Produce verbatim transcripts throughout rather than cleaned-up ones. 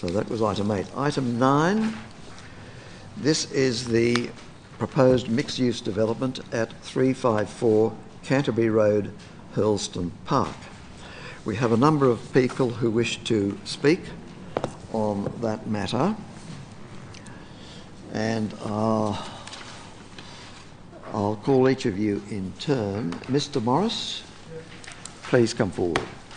So that was item eight. Item nine, this is the proposed mixed-use development at three fifty-four Canterbury Road, Hurlstone Park. We have a number of people who wish to speak on that matter, and uh, I'll call each of you in turn. Mister Morris, please come forward.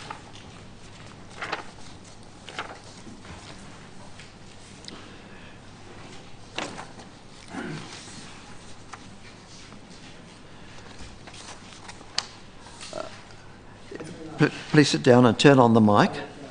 Please sit down and turn on the mic.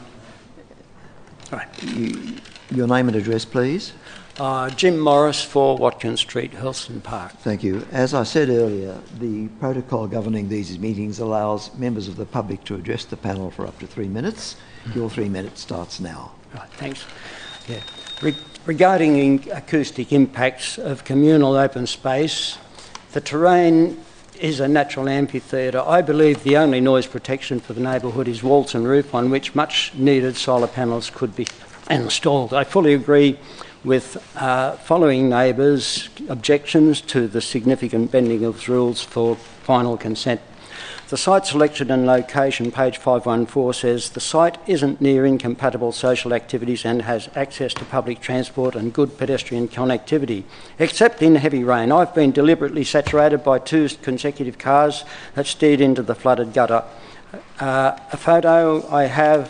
Right. You, your name and address, please. Uh, Jim Morris, four Watkins Street, Hurlstone Park. Thank you. As I said earlier, the protocol governing these meetings allows members of the public to address the panel for up to three minutes. Your three minutes starts now. Right, thanks. Yeah. Re- regarding acoustic impacts of communal open space, the terrain is a natural amphitheatre. I believe the only noise protection for the neighbourhood is walls and roof on which much needed solar panels could be installed. I fully agree with uh, following neighbours' objections to the significant bending of rules for final consent. The site selection and location, page five one four, says the site isn't near incompatible social activities and has access to public transport and good pedestrian connectivity, except in heavy rain. I've been deliberately saturated by two consecutive cars that steered into the flooded gutter. Uh, a photo I have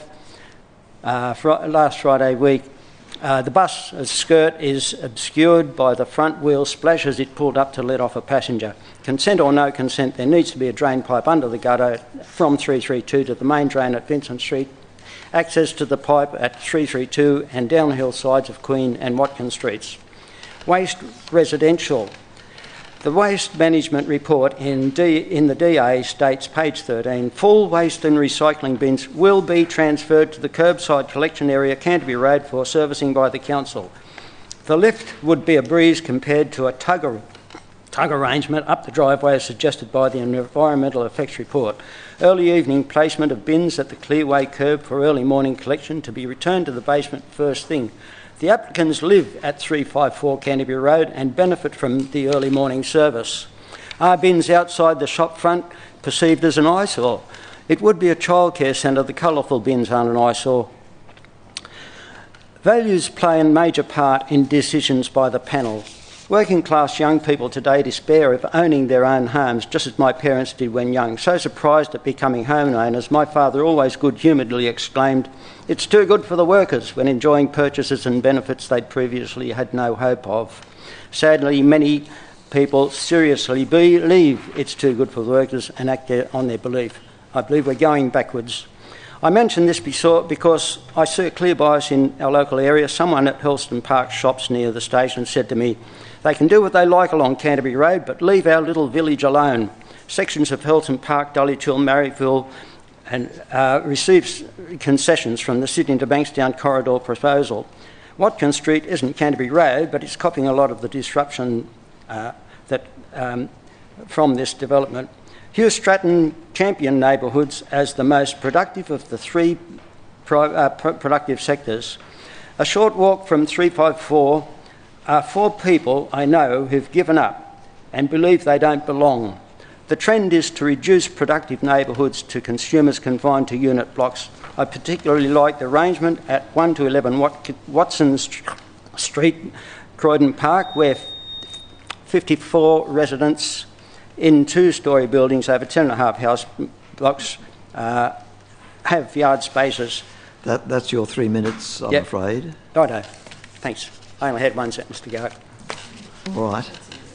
uh, fr- last Friday week. Uh, the bus skirt is obscured by the front wheel splash as it pulled up to let off a passenger. Consent or no consent, there needs to be a drain pipe under the gutter from three thirty-two to the main drain at Vincent Street, access to the pipe at three thirty-two and downhill sides of Queen and Watkins Streets. Waste residential. The waste management report in, D, in the D A states, page thirteen, full waste and recycling bins will be transferred to the curbside collection area, Canterbury Road, for servicing by the council. The lift would be a breeze compared to a tug, ar- tug arrangement up the driveway as suggested by the environmental effects report. Early evening placement of bins at the clearway curb for early morning collection to be returned to the basement first thing. The applicants live at three fifty-four Canterbury Road and benefit from the early morning service. Are bins outside the shop front perceived as an eyesore? It would be a childcare centre. The colourful bins aren't an eyesore. Values play a major part in decisions by the panel. Working class young people today despair of owning their own homes, just as my parents did when young. So surprised at becoming homeowners, my father always good-humouredly exclaimed, "It's too good for the workers," when enjoying purchases and benefits they'd previously had no hope of. Sadly, many people seriously believe it's too good for the workers and act on their belief. I believe we're going backwards. I mention this because I see a clear bias in our local area. Someone at Hurlstone Park shops near the station said to me, "They can do what they like along Canterbury Road, but leave our little village alone." Sections of Hurlstone Park, Dollychill, Marrickville, and uh, receives concessions from the Sydney to Bankstown corridor proposal. Watkins Street isn't Canterbury Road, but it's copying a lot of the disruption uh, that um, from this development. Hugh Stratton championed neighbourhoods as the most productive of the three pro, uh, pro- productive sectors. A short walk from three fifty-four are four people I know who've given up and believe they don't belong. The trend is to reduce productive neighbourhoods to consumers confined to unit blocks. I particularly like the arrangement at one to eleven Wat- Watson Street, Croydon Park, where fifty-four residents in two-storey buildings over ten and a half house blocks uh, have yard spaces. That, that's your three minutes, I'm yep. afraid. Righto. Thanks. I only had one sentence to go. All right.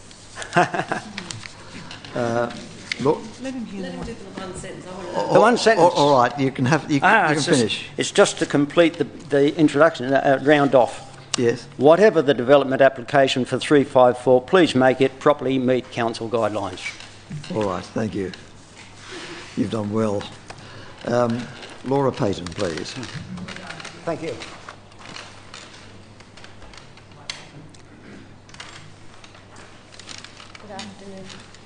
uh, look. Let him hear Let the him one. do the one sentence. I want to Oh, know. The one sentence. All right, you can have. You can, Ah, you can it's, just, finish. it's just to complete the, the introduction, uh, round off. Yes. Whatever the development application for three fifty-four, please make it properly meet council guidelines. All right, thank you. You've done well. Um, Laura Payton, please. Thank you. Good afternoon.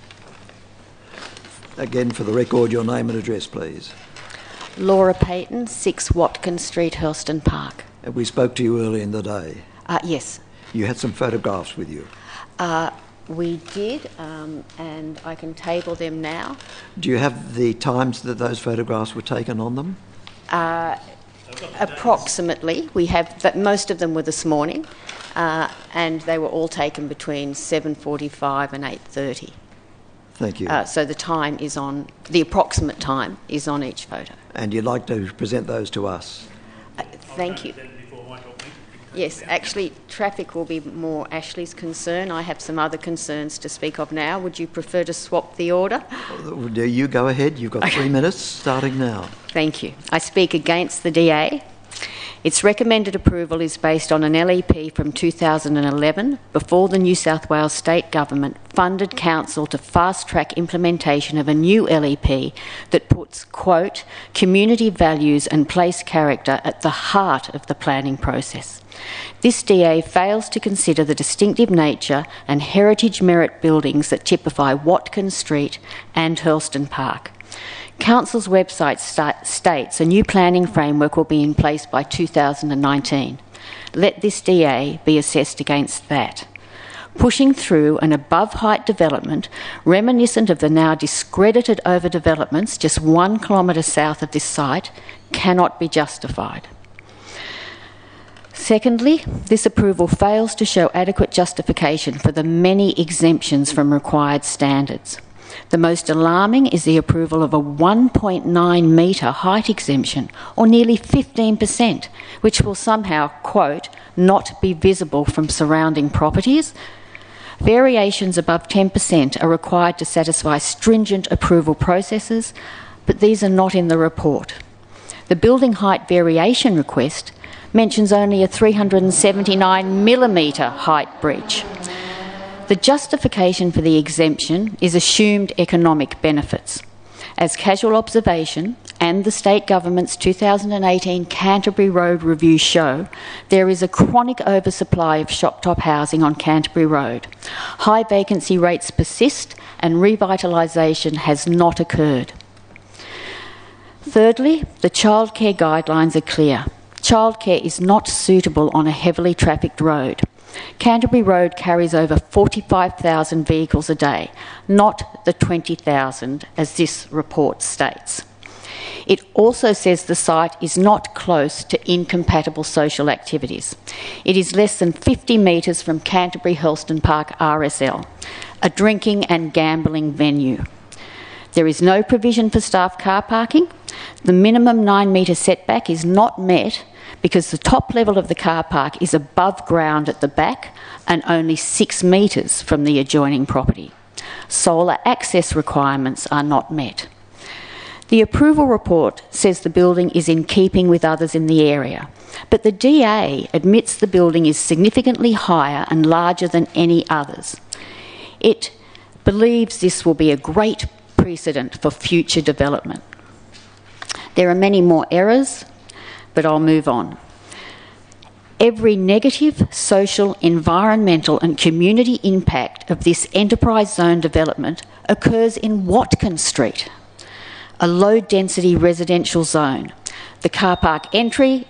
Again, for the record, your name and address, please. Laura Payton, six Watkins Street, Hurlstone Park. Uh, We spoke to you earlier in the day. Uh, yes, You had some photographs with you. uh, we did, um, and I can table them now. Do you have the times that those photographs were taken on them? Uh, approximately, we have, but most of them were this morning, uh, and they were all taken between seven forty-five and eight thirty. Thank you. Uh, so the time is on, the approximate time is on each photo. And you'd like to present those to us? Uh, thank you. Yes, actually, traffic will be more Ashley's concern. I have some other concerns to speak of now. Would you prefer to swap the order? Do you go ahead? You've got three minutes, starting now. Thank you. I speak against the D A. Its recommended approval is based on an L E P from two thousand eleven, before the New South Wales State Government funded council to fast-track implementation of a new L E P that puts, quote, community values and place character at the heart of the planning process. This D A fails to consider the distinctive nature and heritage merit buildings that typify Watkins Street and Hurlstone Park. Council's website sta- states a new planning framework will be in place by two thousand nineteen. Let this D A be assessed against that. Pushing through an above-height development reminiscent of the now discredited overdevelopments just one kilometre south of this site cannot be justified. Secondly, this approval fails to show adequate justification for the many exemptions from required standards. The most alarming is the approval of a one point nine metre height exemption, or nearly fifteen percent, which will somehow, quote, not be visible from surrounding properties. Variations above ten percent are required to satisfy stringent approval processes, but these are not in the report. The building height variation request mentions only a three hundred seventy-nine millimetre height breach. The justification for the exemption is assumed economic benefits. As casual observation and the state government's two thousand eighteen Canterbury Road review show, there is a chronic oversupply of shop-top housing on Canterbury Road. High vacancy rates persist and revitalisation has not occurred. Thirdly, the childcare guidelines are clear. Childcare is not suitable on a heavily trafficked road. Canterbury Road carries over forty-five thousand vehicles a day, not the twenty thousand as this report states. It also says the site is not close to incompatible social activities. It is less than fifty metres from Canterbury Hurlstone Park R S L, a drinking and gambling venue. There is no provision for staff car parking. The minimum nine metre setback is not met because the top level of the car park is above ground at the back and only six metres from the adjoining property. Solar access requirements are not met. The approval report says the building is in keeping with others in the area, but the D A admits the building is significantly higher and larger than any others. It believes this will be a great precedent for future development. There are many more errors, but I'll move on. Every negative social, environmental and community impact of this enterprise zone development occurs in Watkins Street, a low-density residential zone. The car park entry...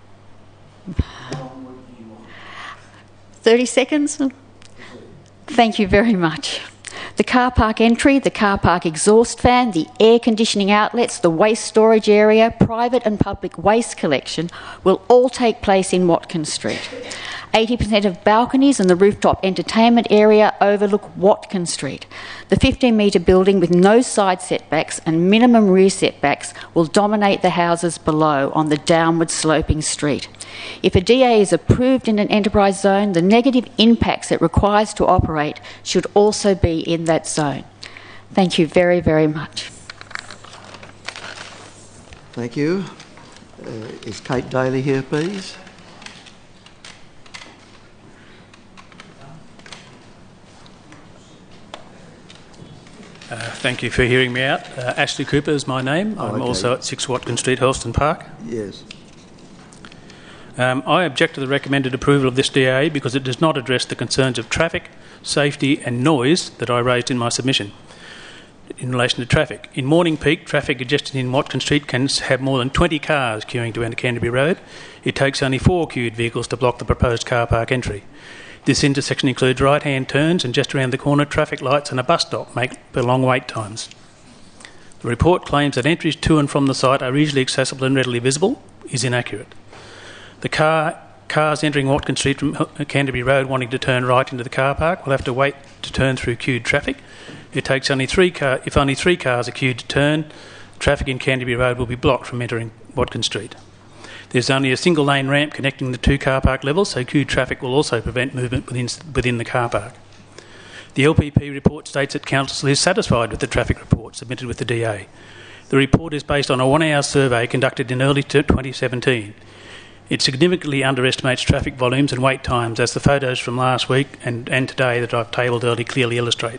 thirty seconds? Thank you very much. The car park entry, the car park exhaust fan, the air conditioning outlets, the waste storage area, private and public waste collection will all take place in Watkins Street. eighty percent of balconies and the rooftop entertainment area overlook Watkins Street. The fifteen metre building with no side setbacks and minimum rear setbacks will dominate the houses below on the downward sloping street. If a D A is approved in an enterprise zone, the negative impacts it requires to operate should also be in that zone. Thank you very, very much. Thank you. Uh, is Kate Daly here, please? Uh, thank you for hearing me out. Uh, Ashley Cooper is my name. Oh, I'm okay. also at six Watkins Street, Hurlstone Park. Yes. Um, I object to the recommended approval of this D A because it does not address the concerns of traffic, safety and noise that I raised in my submission. in relation to traffic. In morning peak, traffic congestion in Watkins Street can have more than twenty cars queuing to enter Canterbury Road. It takes only four queued vehicles to block the proposed car park entry. This intersection includes right-hand turns, and just around the corner, traffic lights and a bus stop make for long wait times. The report claims that entries to and from the site are easily accessible and readily visible is inaccurate. The car Cars entering Watkins Street from Canterbury Road wanting to turn right into the car park will have to wait to turn through queued traffic. It takes only three car, if only three cars are queued to turn, traffic in Canterbury Road will be blocked from entering Watkins Street. There's only a single lane ramp connecting the two car park levels, so queued traffic will also prevent movement within, within the car park. The L P P report states that Council is satisfied with the traffic report submitted with the D A. The report is based on a one-hour survey conducted in early twenty seventeen. It significantly underestimates traffic volumes and wait times, as the photos from last week and, and today that I've tabled early clearly illustrate.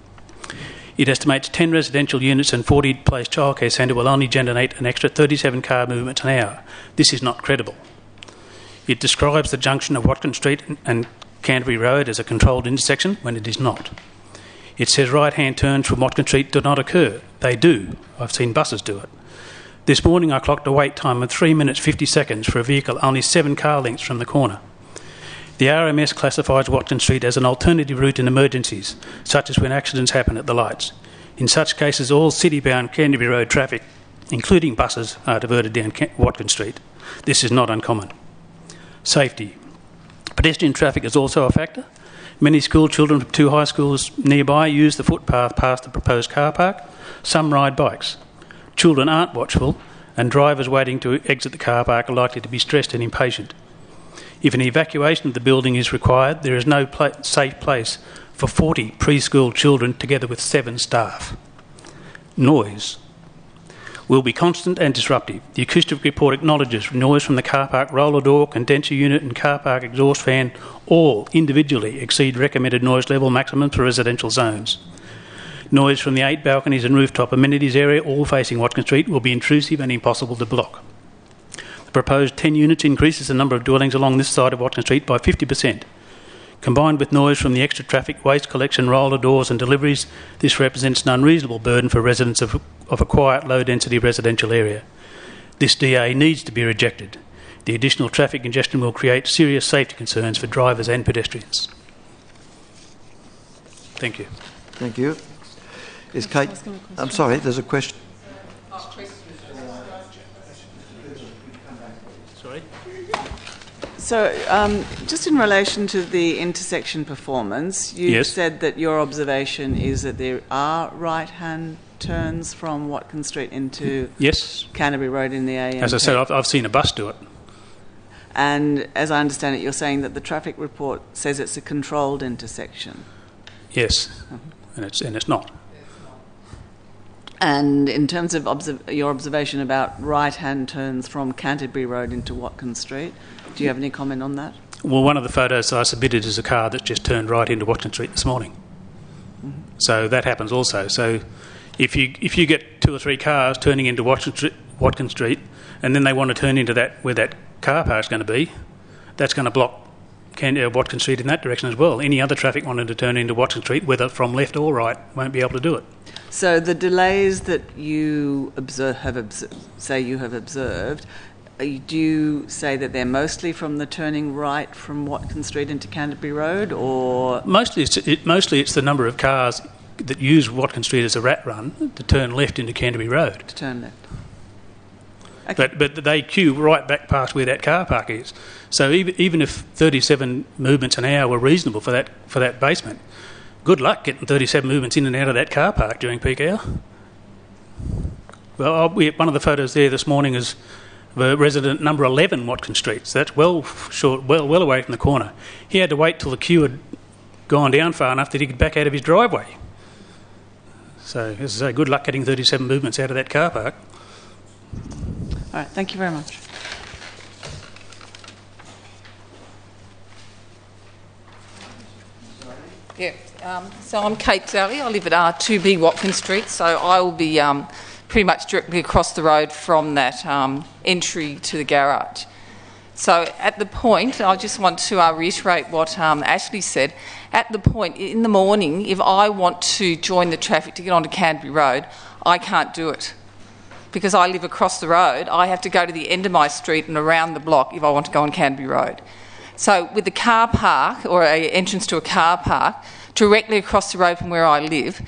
It estimates ten residential units and forty place childcare centre will only generate an extra thirty-seven car movements an hour. This is not credible. It describes the junction of Watkins Street and Canterbury Road as a controlled intersection when it is not. It says right-hand turns from Watkins Street do not occur. They do. I've seen buses do it. This morning I clocked a wait time of three minutes fifty seconds for a vehicle only seven car lengths from the corner. The R M S classifies Watkins Street as an alternative route in emergencies, such as when accidents happen at the lights. In such cases, all city-bound Canterbury Road traffic, including buses, are diverted down Watkins Street. This is not uncommon. Safety. Pedestrian traffic is also a factor. Many school children from two high schools nearby use the footpath past the proposed car park. Some ride bikes. Children aren't watchful, and drivers waiting to exit the car park are likely to be stressed and impatient. If an evacuation of the building is required, there is no pla- safe place for forty preschool children together with seven staff. Noise will be constant and disruptive. The acoustic report acknowledges noise from the car park roller door, condenser unit and car park exhaust fan all individually exceed recommended noise level maximums for residential zones. Noise from the eight balconies and rooftop amenities area, all facing Watkins Street, will be intrusive and impossible to block. The proposed ten units increases the number of dwellings along this side of Watkins Street by fifty percent. Combined with noise from the extra traffic, waste collection, roller doors and deliveries, this represents an unreasonable burden for residents of, of a quiet, low-density residential area. This D A needs to be rejected. The additional traffic congestion will create serious safety concerns for drivers and pedestrians. Thank you. Thank you. Is Kate... I'm sorry, there's a question. Sorry? So, um, just in relation to the intersection performance, you Yes. said that your observation is that there are right-hand turns from Watkins Street into Yes. Canterbury Road in the A M. As I said, I've, I've seen a bus do it. And as I understand it, you're saying that the traffic report says it's a controlled intersection. Yes, and it's and it's not. And in terms of observ- your observation about right-hand turns from Canterbury Road into Watkins Street, do you have any comment on that? Well, one of the photos I submitted is a car that just turned right into Watkins Street this morning. Mm-hmm. So that happens also. So if you if you get two or three cars turning into Watkins Street, Watkins Street and then they want to turn into that where that car park is going to be, that's going to block Can, uh, Watkins Street in that direction as well. Any other traffic wanting to turn into Watkins Street, whether from left or right, won't be able to do it. So the delays that you observe, have observed, say you have observed, uh, do you say that they're mostly from the turning right from Watkins Street into Canterbury Road, or...? Mostly it's, it, mostly it's the number of cars that use Watkins Street as a rat run to turn left into Canterbury Road. To turn left. Okay. But but they queue right back past where that car park is. So even even if thirty-seven movements an hour were reasonable for that for that basement, good luck getting thirty-seven movements in and out of that car park during peak hour. Well, I'll, we, one of the photos there this morning is the resident number eleven Watkins Street. So that's well short, well well away from the corner. He had to wait till the queue had gone down far enough that he could back out of his driveway. So as I say, good luck getting thirty-seven movements out of that car park. All right, thank you very much. Yeah, um, so I'm Kate Sally. I live at R two B Watkins Street, so I will be um, pretty much directly across the road from that um, entry to the garage. So at the point, I just want to uh, reiterate what um, Ashley said. At the point, in the morning, if I want to join the traffic to get onto Canterbury Road, I can't do it. Because I live across the road, I have to go to the end of my street and around the block if I want to go on Canterbury Road. So with the car park, or an entrance to a car park, directly across the road from where I live,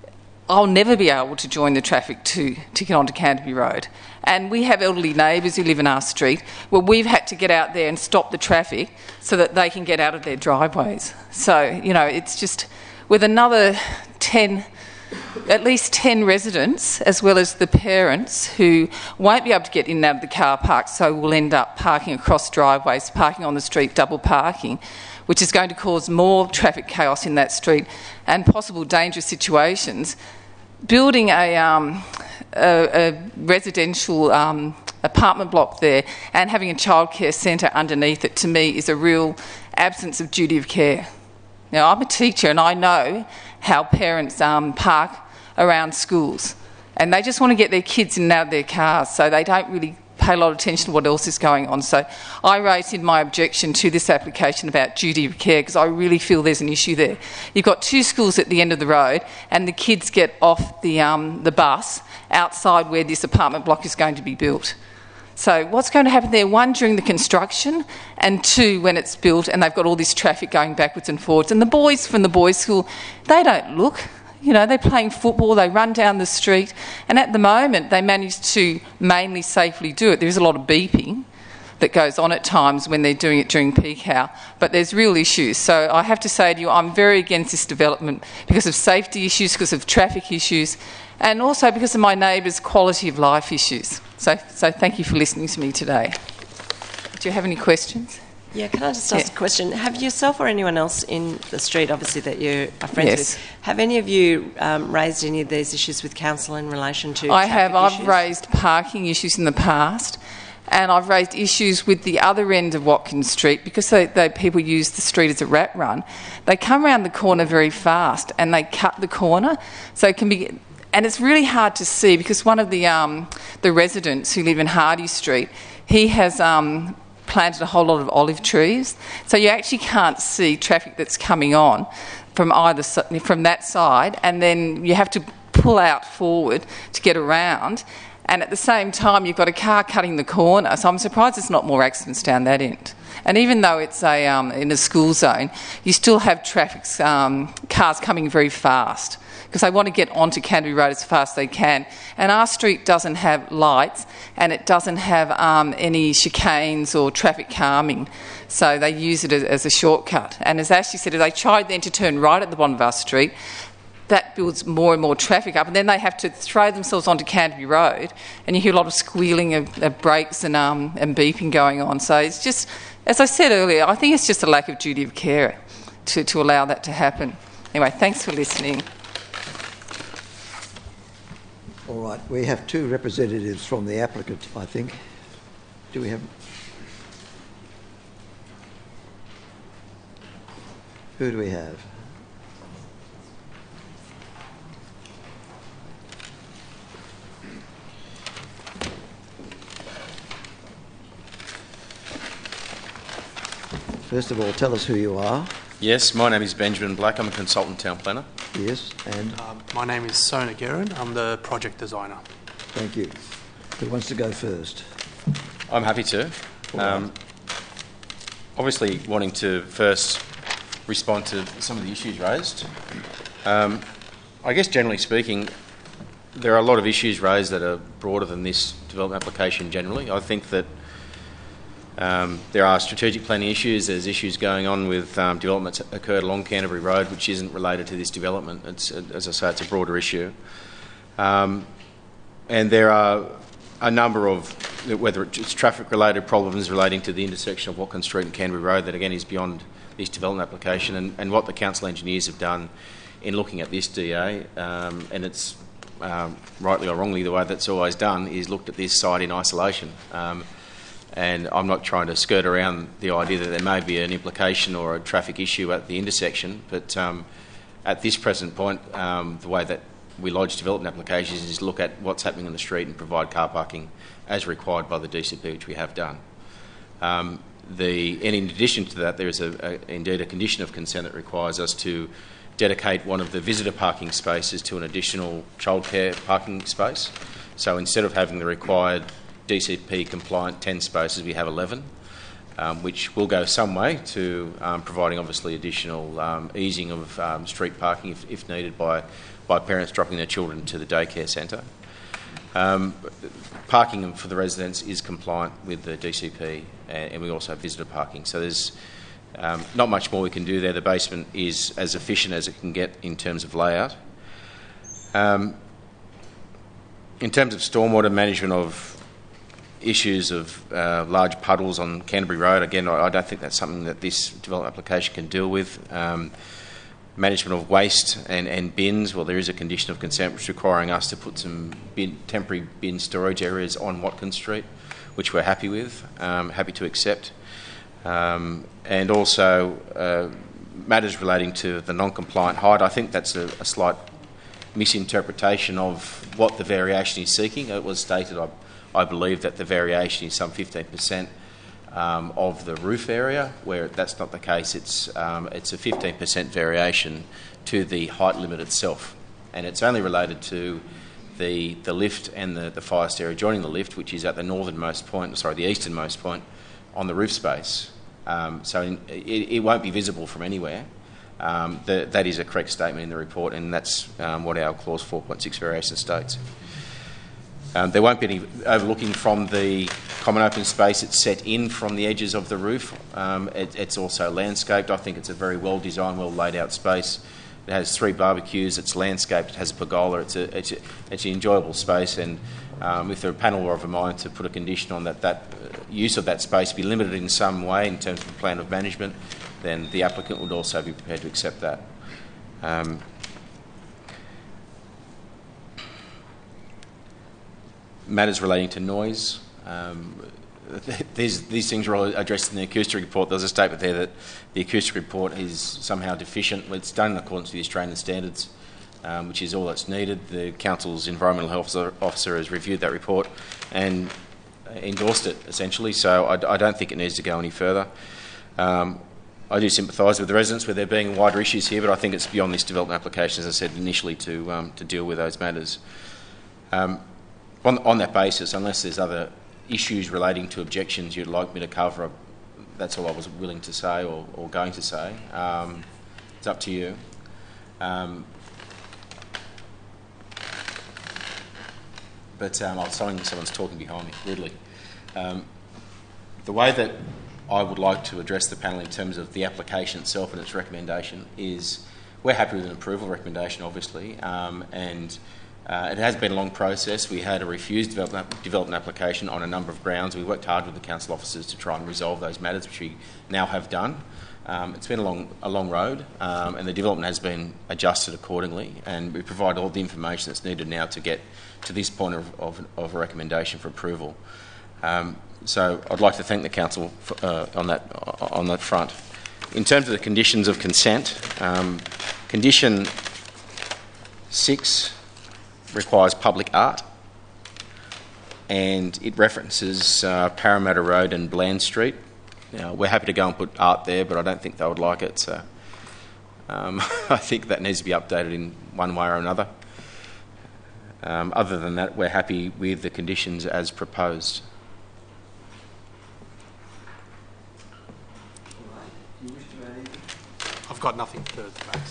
I'll never be able to join the traffic to, to get onto Canterbury Road. And we have elderly neighbours who live in our street where we've had to get out there and stop the traffic so that they can get out of their driveways. So, you know, it's just with another ten, at least ten residents, as well as the parents who won't be able to get in and out of the car park, so will end up parking across driveways, parking on the street, double parking, which is going to cause more traffic chaos in that street and possible dangerous situations. Building a, um, a, a residential um, apartment block there and having a childcare centre underneath it, to me, is a real absence of duty of care. Now, I'm a teacher and I know how parents um, park around schools, and they just want to get their kids in and out of their cars, so they don't really pay a lot of attention to what else is going on. So I raised in my objection to this application about duty of care because I really feel there's an issue there. You've got two schools at the end of the road and the kids get off the, um, the bus outside where this apartment block is going to be built. So what's going to happen there, one, during the construction, and two, when it's built and they've got all this traffic going backwards and forwards. And the boys from the boys' school, they don't look. You know, they're playing football, they run down the street, and at the moment they manage to mainly safely do it. There is a lot of beeping that goes on at times when they're doing it during peak hour, but there's real issues. So I have to say to you, I'm very against this development because of safety issues, because of traffic issues, and also because of my neighbours' quality of life issues. So, so thank you for listening to me today. Do you have any questions? Yeah, can I just ask Yeah. a question? Have yourself or anyone else in the street, obviously, that you are friends Yes. with, have any of you um, raised any of these issues with council in relation to I have. traffic I've issues? raised parking issues in the past, and I've raised issues with the other end of Watkins Street because they, they, people use the street as a rat run. They come around the corner very fast and they cut the corner, so it can be... And it's really hard to see because one of the um, the residents who live in Hardy Street, he has um, planted a whole lot of olive trees, so you actually can't see traffic that's coming on from either from that side, and then you have to pull out forward to get around. And at the same time, you've got a car cutting the corner, so I'm surprised there's not more accidents down that end. And even though it's a um, in a school zone, you still have traffic um, cars coming very fast because they want to get onto Canterbury Road as fast as they can. And our street doesn't have lights and it doesn't have um, any chicanes or traffic calming, so they use it as, as a shortcut. And as Ashley said, if they tried then to turn right at the bottom of our street, that builds more and more traffic up, and then they have to throw themselves onto Canterbury Road, and you hear a lot of squealing of, of brakes and, um, and beeping going on. So it's just, as I said earlier, I think it's just a lack of duty of care to, to allow that to happen. Anyway, thanks for listening. All right, we have two representatives from the applicant, I think. Do we have... Who do we have? First of all, tell us who you are. Yes, my name is Benjamin Black. I'm a consultant town planner. Yes, and? Um, my name is Sona Guerin. I'm the project designer. Thank you. Who wants to go first? I'm happy to. Um, obviously, wanting to first respond to some of the issues raised. Um, I guess generally speaking, there are a lot of issues raised that are broader than this development application generally. I think that Um, there are strategic planning issues. There's issues going on with um, developments that occurred along Canterbury Road, which isn't related to this development. It's, as I say, it's a broader issue. Um, and there are a number of, whether it's traffic-related problems relating to the intersection of Watkins Street and Canterbury Road, that again is beyond this development application, and, and what the council engineers have done in looking at this D A, um, and it's um, rightly or wrongly the way that's always done, is looked at this site in isolation. Um, And I'm not trying to skirt around the idea that there may be an implication or a traffic issue at the intersection, but um, at this present point, um, the way that we lodge development applications is look at what's happening on the street and provide car parking as required by the D C P, which we have done. Um, the, and in addition to that, there is a, a, indeed a condition of consent that requires us to dedicate one of the visitor parking spaces to an additional childcare parking space. So instead of having the required D C P compliant ten spaces, we have eleven, um, which will go some way to um, providing obviously additional um, easing of um, street parking if, if needed by, by parents dropping their children to the daycare centre. Um, parking for the residents is compliant with the D C P, and, and we also have visitor parking. So there's um, not much more we can do there. The basement is as efficient as it can get in terms of layout. Um, in terms of stormwater management of issues of uh, large puddles on Canterbury Road, again, I, I don't think that's something that this development application can deal with. Um, management of waste and, and bins, well, there is a condition of consent which is requiring us to put some bin, temporary bin storage areas on Watkins Street, which we're happy with, um, happy to accept. Um, and also uh, matters relating to the non-compliant height. I think that's a, a slight misinterpretation of what the variation is seeking. It was stated, I, I believe, that the variation is some fifteen percent um, of the roof area, where that's not the case. It's, um, it's a fifteen percent variation to the height limit itself. And it's only related to the, the lift and the, the fire stair adjoining the lift, which is at the northernmost point, sorry, the easternmost point on the roof space. Um, so in, it, it won't be visible from anywhere. Um, the, that is a correct statement in the report, and that's um, what our clause four point six variation states. Um, there won't be any overlooking from the common open space. It's set in from the edges of the roof. Um, it, it's also landscaped. I think it's a very well designed, well laid out space. It has three barbecues. It's landscaped. It has a pergola. It's a, it's, a, it's an enjoyable space, and um, if the panel were of a mind to put a condition on that, that uh, use of that space be limited in some way in terms of the plan of management, then the applicant would also be prepared to accept that. Um, matters relating to noise. Um, these, these things are all addressed in the acoustic report. There's a statement there that the acoustic report is somehow deficient. It's done in accordance with the Australian standards, um, which is all that's needed. The Council's Environmental Health Officer has reviewed that report and endorsed it, essentially, so I, I don't think it needs to go any further. Um, I do sympathise with the residents with there being wider issues here, but I think it's beyond this development application, as I said initially, to um, to deal with those matters. Um, on, on that basis, unless there's other issues relating to objections you'd like me to cover, that's all I was willing to say or, or going to say. Um, it's up to you. Um, but um, I'm sorry, someone's talking behind me, rudely. Um, the way that I would like to address the panel in terms of the application itself and its recommendation is we're happy with an approval recommendation, obviously, um, and uh, it has been a long process. We had a refused development, development application on a number of grounds. We worked hard with the council officers to try and resolve those matters, which we now have done. Um, it's been a long, a long road, um, and the development has been adjusted accordingly, and we provide all the information that's needed now to get to this point of, of, of a recommendation for approval. Um, so I'd like to thank the council for, uh, on that on that front. In terms of the conditions of consent, um, condition six requires public art, and it references uh, Parramatta Road and Bland Street. Now, we're happy to go and put art there, but I don't think they would like it, so um, I think that needs to be updated in one way or another. Um, other than that, we're happy with the conditions as proposed. I've got nothing to raise.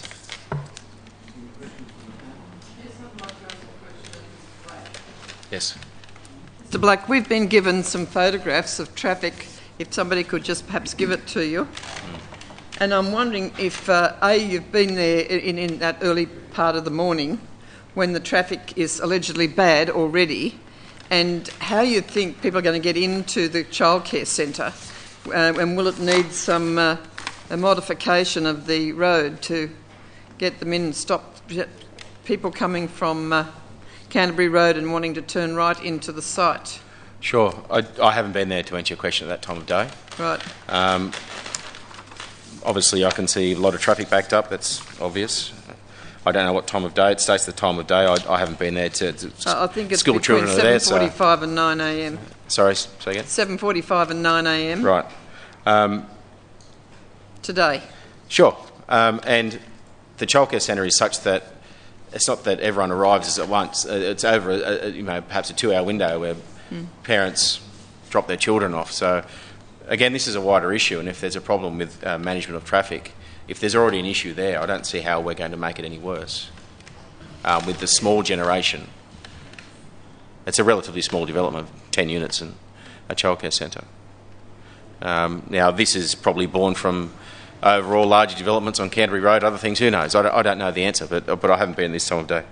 Yes. Mister Black, we've been given some photographs of traffic. If somebody could just perhaps give it to you. Mm. And I'm wondering if, uh, A, you've been there in, in that early part of the morning when the traffic is allegedly bad already, and how you think people are going to get into the childcare centre, uh, and will it need some uh, a modification of the road to get them in and stop people coming from uh, Canterbury Road and wanting to turn right into the site? Sure. I, I haven't been there to answer your question at that time of day. Right. Um, obviously, I can see a lot of traffic backed up. That's obvious. I don't know what time of day. It states the time of day. I, I haven't been there to. to uh, I think it's school between children are there. seven forty-five so. and nine a m Sorry, s- say again? seven forty-five and nine a m Right. Um, today. Sure. Um, and the childcare centre is such that it's not that everyone arrives at once. Uh, It's over, a, a, you know, perhaps a two-hour window where parents drop their children off. So, again, this is a wider issue, and if there's a problem with uh, management of traffic, if there's already an issue there, I don't see how we're going to make it any worse. Um, with the small generation, it's a relatively small development, ten units and a childcare centre. Um, now, this is probably born from overall larger developments on Canterbury Road, other things, who knows? I don't, I don't know the answer, but, but I haven't been this time of day.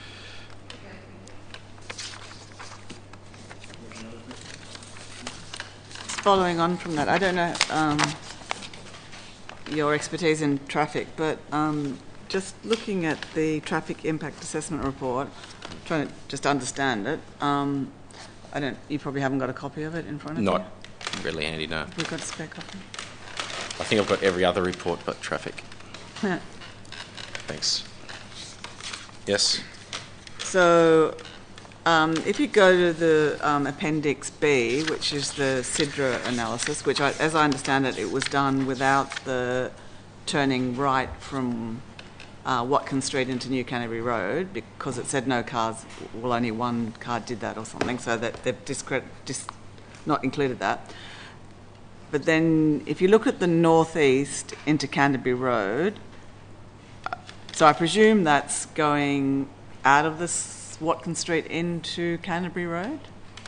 Following on from that, I don't know um, your expertise in traffic, but um, just looking at the traffic impact assessment report, trying to just understand it. Um, I don't. You probably haven't got a copy of it in front of you. Not really handy, no. We've got a spare copy. I think I've got every other report but traffic. Yeah. Thanks. Yes? So, um, if you go to the um, Appendix B, which is the Sidra analysis, which, I, as I understand it, it was done without the turning right from uh, Watkins Street into New Canterbury Road, because it said no cars, well, only one car did that or something, so that they've discred- dis- not included that. But then, if you look at the northeast into Canterbury Road, so I presume that's going out of this Watkins Street into Canterbury Road?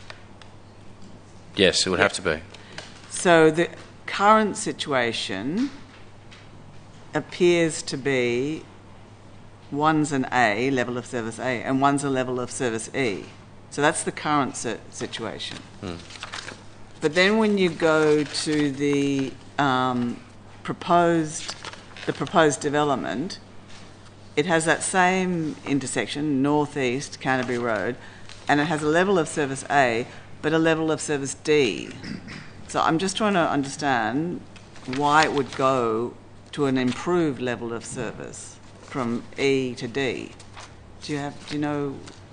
Yes, it would have to be. So the current situation appears to be one's an A, level of service A, and one's a level of service E. So that's the current si- situation. Hmm. But then when you go to the um, proposed, the proposed development, it has that same intersection, northeast Canterbury Road, and it has a level of service A, but a level of service D. So I'm just trying to understand why it would go to an improved level of service from E to D. Do you have? Do you know?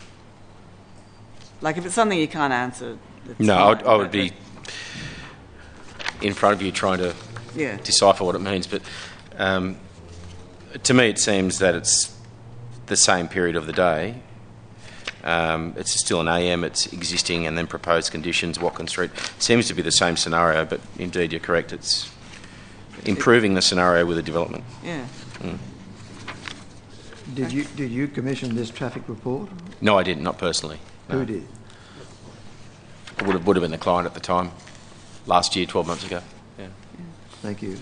Like, if it's something you can't answer. It's No, fine, I would, I would but- be in front of you trying to Yeah. decipher what it means, but um, to me it seems that it's the same period of the day. Um, it's still an A M, it's existing and then proposed conditions, Watkins Street. Seems to be the same scenario, but indeed you're correct, it's improving the scenario with the development. Yeah. Mm. Did you, did you commission this traffic report? No, I didn't, not personally. No. Who did? Would have, would have been the client at the time, last year, twelve months ago. Yeah. Thank you.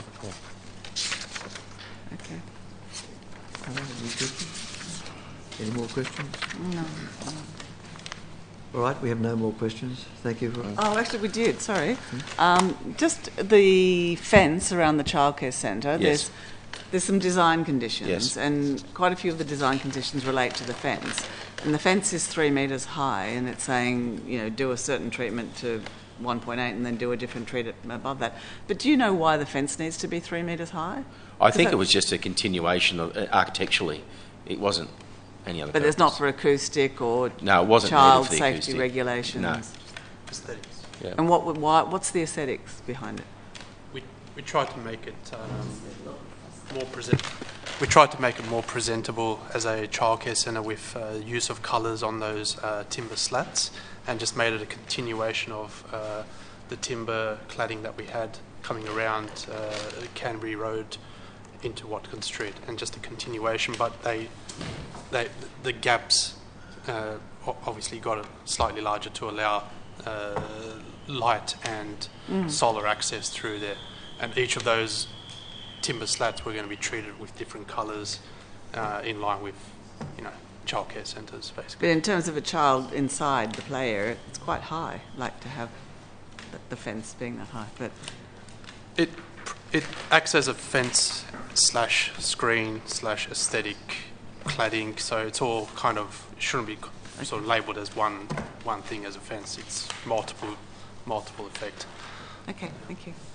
Okay. Any questions? Any more questions? No. All right, we have no more questions. Thank you. For, Oh, actually, we did. Sorry. Um, just the fence around the childcare centre. Yes. There's there's some design conditions, Yes. and quite a few of the design conditions relate to the fence. And the fence is three metres high, and it's saying, you know, do a certain treatment to one point eight, and then do a different treatment above that. But do you know why the fence needs to be three metres high? I think that- it was just a continuation of uh, architecturally. It wasn't any other But purpose. there's not for acoustic or No, it wasn't child needed for the safety acoustic. regulations. No. Aesthetics. Yeah. And what would why, what's the aesthetics behind it? We we tried to make it um, more present. We tried to make it more presentable as a childcare centre with uh, use of colours on those uh, timber slats, and just made it a continuation of uh, the timber cladding that we had coming around uh, Canterbury Road into Watkins Street, and just a continuation. But they, they the gaps uh, o- obviously got it slightly larger to allow uh, light and Mm. solar access through there, and each of those timber slats were going to be treated with different colours uh, in line with, you know, childcare centres, basically. But in terms of a child inside the play area, it's quite high, like to have the, the fence being that high. But It it acts as a fence slash screen slash aesthetic cladding, so it's all kind of shouldn't be c- sort of labelled as one one thing as a fence. It's multiple multiple effect. okay, thank you.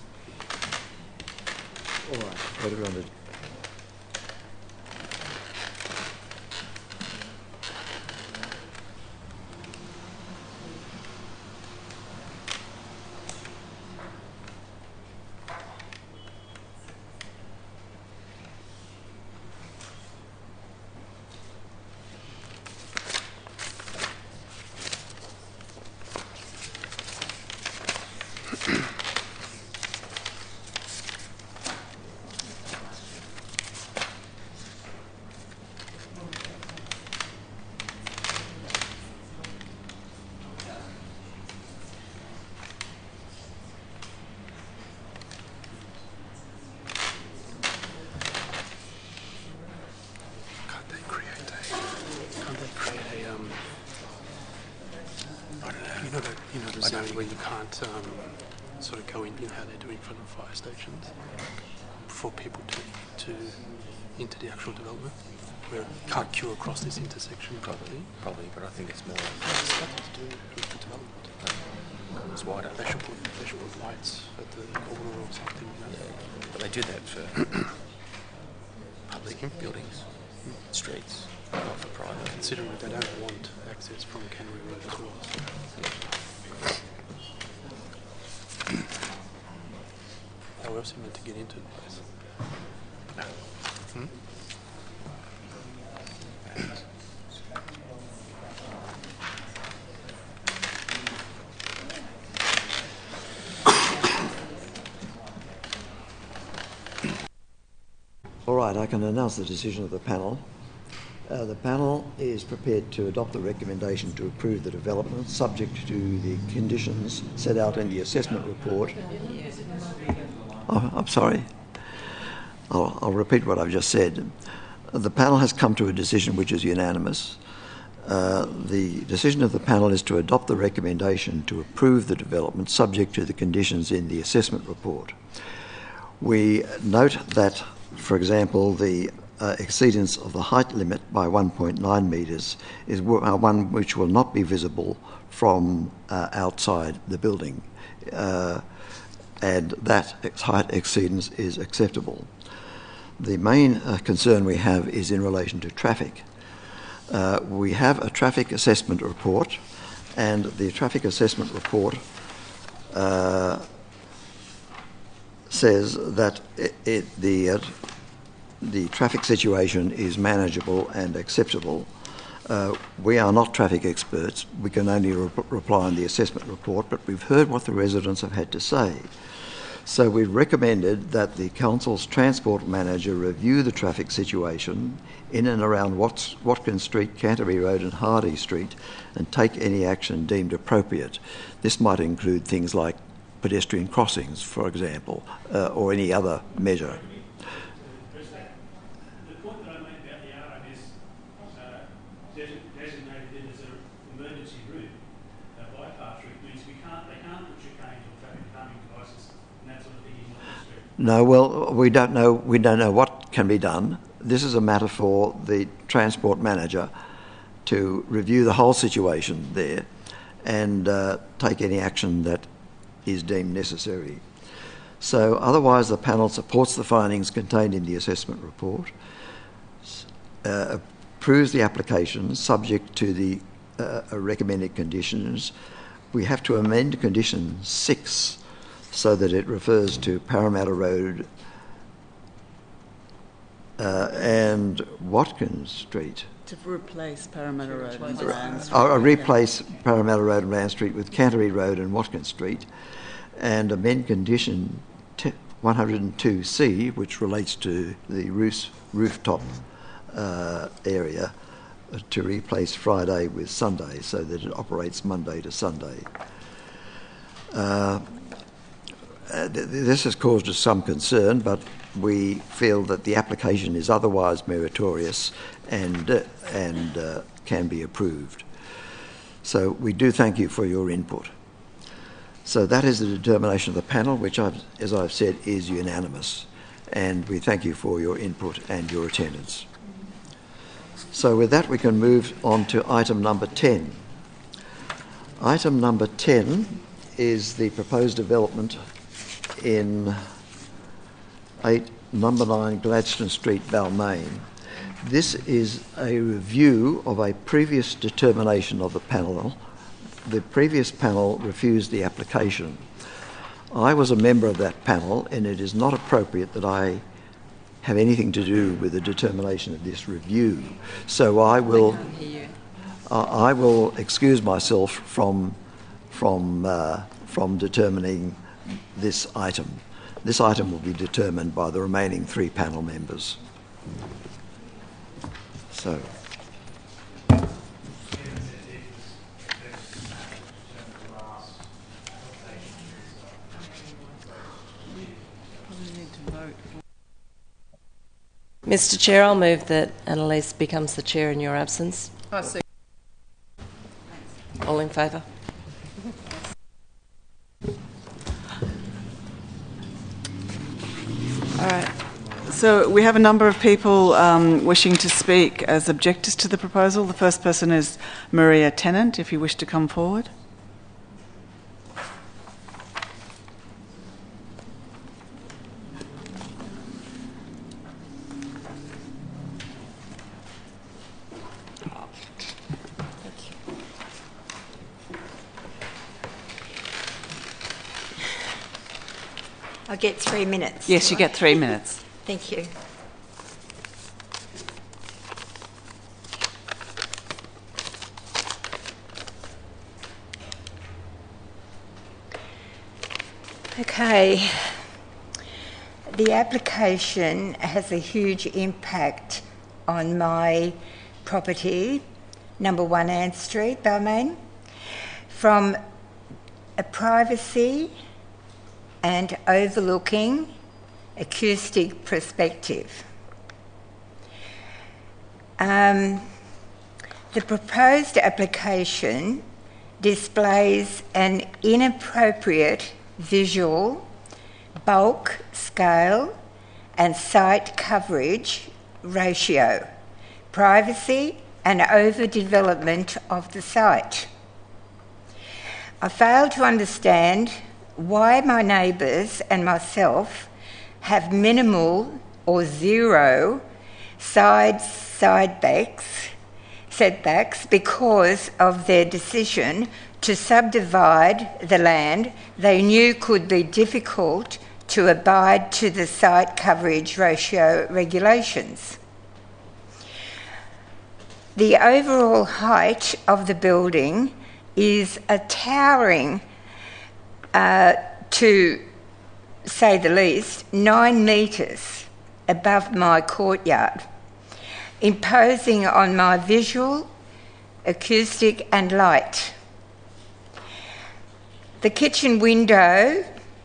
all right, what are we on to? can't um, sort of go in, you know, how they do in front of fire stations for people to to into the actual development. We can't queue across this intersection properly. Probably, but I think it's more. It's nothing to do with the development. It's wider. They should put they should put lights at the corner or something. You know. Yeah, but they do that for public buildings, streets, not for private. Considering that they don't want access from Canterbury Road as well. So. How else are you meant to get into the place? No. Hmm? All right, I can announce the decision of the panel. Uh, the panel is prepared to adopt the recommendation to approve the development subject to the conditions set out in the assessment report. Oh, I'm sorry. I'll, I'll repeat what I've just said. The panel has come to a decision which is unanimous. Uh, the decision of the panel is to adopt the recommendation to approve the development subject to the conditions in the assessment report. We note that, for example, the uh, exceedance of the height limit by one point nine metres is w- uh, one which will not be visible from uh, outside the building, uh, and that ex- height exceedance is acceptable. The main uh, concern we have is in relation to traffic. Uh, we have a traffic assessment report, and the traffic assessment report uh, says that it, it, the uh, the traffic situation is manageable and acceptable. Uh, we are not traffic experts. We can only re- reply on the assessment report, but we've heard what the residents have had to say. So we've recommended that the council's transport manager review the traffic situation in and around Watts, Watkins Street, Canterbury Road and Hardy Street and take any action deemed appropriate. This might include things like pedestrian crossings, for example, uh, or any other measure. The point that I made about the R M S uh, designated it as an emergency route, a bypass route, means we can't, they can't put chicanes or traffic calming devices and that sort of thing in Watkins Street. No, well, we don't know. We don't know what can be done. This is a matter for the transport manager to review the whole situation there and uh, take any action that is deemed necessary. So, otherwise, the panel supports the findings contained in the assessment report, uh, approves the application subject to the uh, recommended conditions. We have to amend condition six so that it refers to Parramatta Road uh, and Watkins Street. To replace Parramatta Road and Rand Street. Or replace Parramatta Road and Rand Street with Canterbury Road and Watkins Street, and amend condition one oh two C, which relates to the roof, rooftop uh, area, uh, to replace Friday with Sunday so that it operates Monday to Sunday. Uh, th- this has caused us some concern, but we feel that the application is otherwise meritorious and, uh, and uh, can be approved. So we do thank you for your input. So that is the determination of the panel, which, I've, as I've said, is unanimous. And we thank you for your input and your attendance. So with that, we can move on to item number ten. Item number ten is the proposed development in eight, number nine Gladstone Street, Balmain. This is a review of a previous determination of the panel. The previous panel refused the application. I was a member of that panel, and it is not appropriate that I have anything to do with the determination of this review. So I will, uh, I will excuse myself from from uh, from determining this item. This item will be determined by the remaining three panel members. So. Mister Chair, I'll move that Annalise becomes the chair in your absence. I see. All in favour? All right. So we have a number of people um, wishing to speak as objectors to the proposal. The first person is Maria Tennant, if you wish to come forward. I get three minutes. Yes, you get three minutes. Thank you. Okay. The application has a huge impact on my property, number one Ann Street, Balmain, from a privacy and overlooking acoustic perspective. Um, the proposed application displays an inappropriate visual, bulk, scale and site coverage ratio, privacy and overdevelopment of the site. I fail to understand why my neighbours and myself have minimal or zero side sidebacks, setbacks because of their decision to subdivide the land they knew could be difficult to abide to the site coverage ratio regulations. The overall height of the building is a towering Uh, to say the least, nine metres above my courtyard, imposing on my visual, acoustic and light. The kitchen window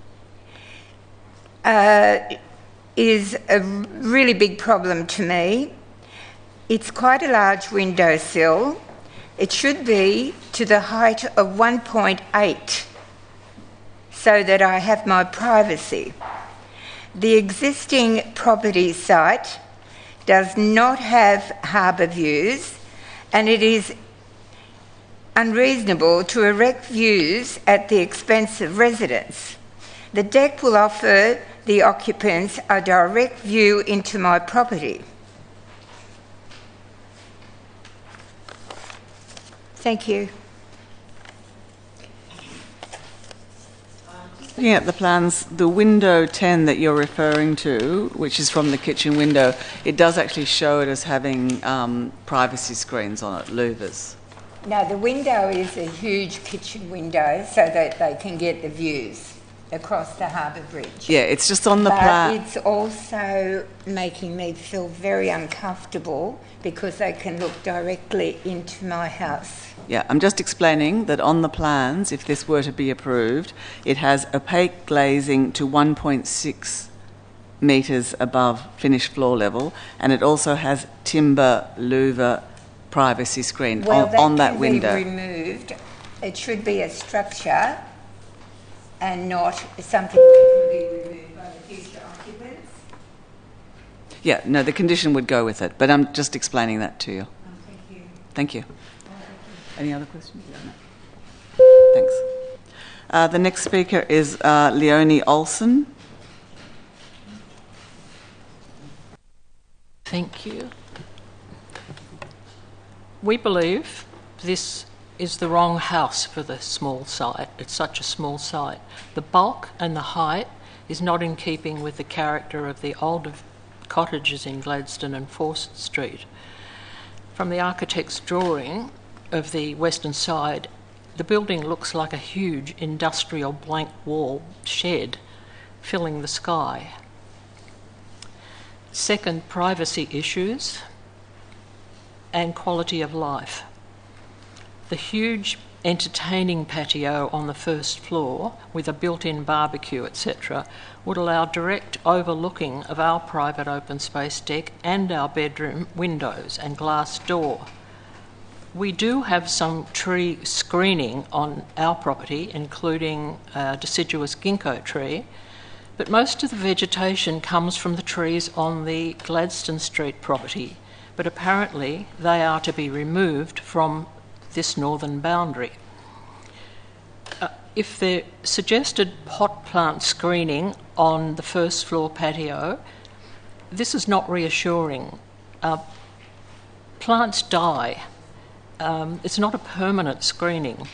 uh, is a really big problem to me. It's quite a large windowsill. It should be to the height of one point eight, so that I have my privacy. The existing property site does not have harbour views, and it is unreasonable to erect views at the expense of residents. The deck will offer the occupants a direct view into my property. Thank you. Looking at the plans, the window ten that you're referring to, which is from the kitchen window, it does actually show it as having um, privacy screens on it, louvers. Now, the window is a huge kitchen window so that they can get the views across the harbour bridge. Yeah, it's just on the but plan. It's also making me feel very uncomfortable because they can look directly into my house. Yeah, I'm just explaining that on the plans, if this were to be approved, it has opaque glazing to one point six metres above finished floor level, and it also has timber louver privacy screen well, on, that on that can window. Be removed. It should be a structure and not something that can be removed by the future occupants. Yeah, no, the condition would go with it, but I'm just explaining that to you. Oh, thank you. Thank you. Any other questions? No. Thanks. Uh, the next speaker is uh, Leonie Olsen. Thank you. We believe this is the wrong house for the small site. It's such a small site. The bulk and the height is not in keeping with the character of the older cottages in Gladstone and Fawcett Street. From the architect's drawing of the western side, the building looks like a huge industrial blank wall shed filling the sky. Second, privacy issues and quality of life. The huge entertaining patio on the first floor with a built-in barbecue, et cetera, would allow direct overlooking of our private open space deck and our bedroom windows and glass door. We do have some tree screening on our property, including a deciduous ginkgo tree, but most of the vegetation comes from the trees on the Gladstone Street property, but apparently they are to be removed from this northern boundary. Uh, if the suggested pot plant screening on the first floor patio, this is not reassuring. Uh, plants die. Um, it's not a permanent screening.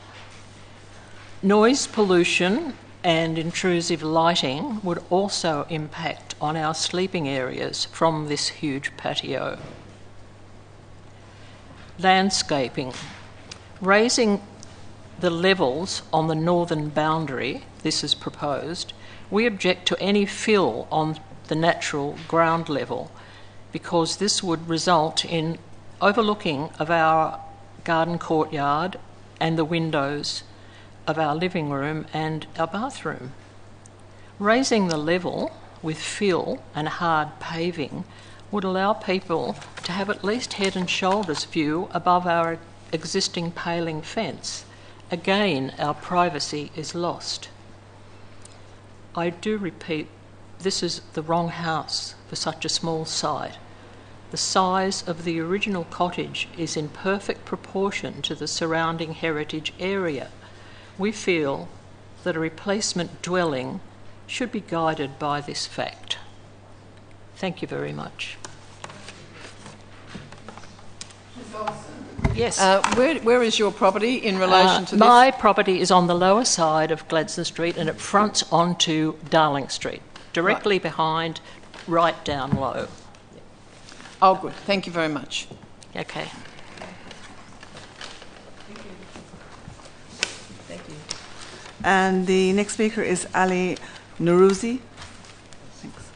Noise pollution and intrusive lighting would also impact on our sleeping areas from this huge patio. Landscaping. Raising the levels on the northern boundary, this is proposed, we object to any fill on the natural ground level because this would result in overlooking of our garden courtyard and the windows of our living room and our bathroom. Raising the level with fill and hard paving would allow people to have at least head and shoulders view above our existing paling fence. Again, our privacy is lost. I do repeat, this is the wrong house for such a small site. The size of the original cottage is in perfect proportion to the surrounding heritage area. We feel that a replacement dwelling should be guided by this fact. Thank you very much. Yes. Uh, where, where is your property in relation uh, to this? My property is on the lower side of Gladstone Street and it fronts onto Darling Street, directly right. behind, right down low. Oh, good. Thank you very much. Okay. Thank you. And the next speaker is Ali Nuruzi. Thanks.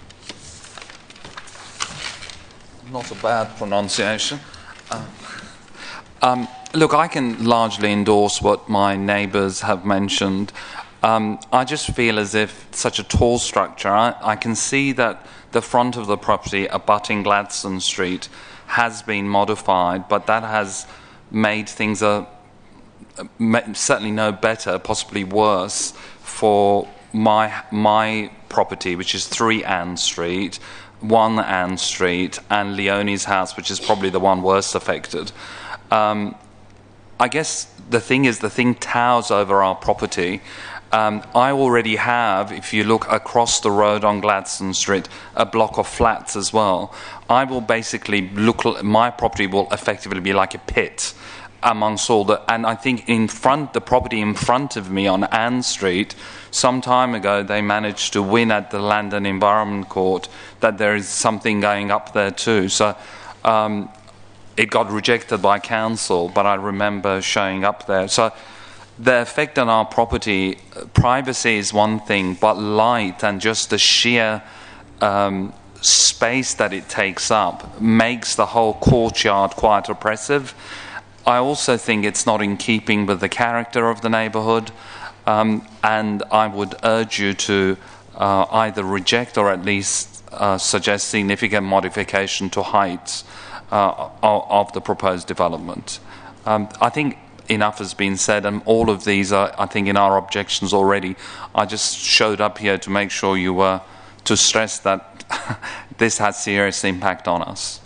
Not a bad pronunciation. Uh, um, look, I can largely endorse what my neighbours have mentioned. Um, I just feel as if such a tall structure, I, I can see that the front of the property abutting Gladstone Street has been modified, but that has made things uh, certainly no better, possibly worse, for my my property, which is three Ann Street, one Ann Street, and Leonie's house, which is probably the one worst affected. Um, I guess the thing is, the thing towers over our property. Um, I already have, if you look across the road on Gladstone Street, a block of flats as well. I will basically look, my property will effectively be like a pit amongst all the, and I think in front, the property in front of me on Ann Street, some time ago they managed to win at the Land and Environment Court that there is something going up there too. So um, it got rejected by council, but I remember showing up there. So the effect on our property, privacy is one thing, but light and just the sheer um, space that it takes up makes the whole courtyard quite oppressive. I also think it's not in keeping with the character of the neighbourhood, um, and I would urge you to uh, either reject or at least uh, suggest significant modification to heights uh, of the proposed development. Um, I think enough has been said, and all of these are, I think, in our objections already. I just showed up here to make sure you were, to stress that this has serious impact on us.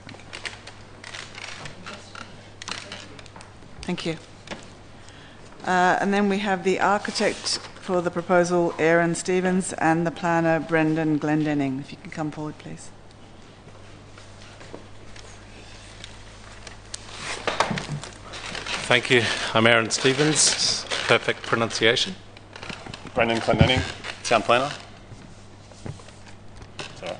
Thank you. Uh, and then we have the architect for the proposal, Aaron Stevens, and the planner, Brendan Glendenning. If you can come forward, please. Thank you. I'm Aaron Stevens. Perfect pronunciation. Brendan Glendenning, town planner. Sorry.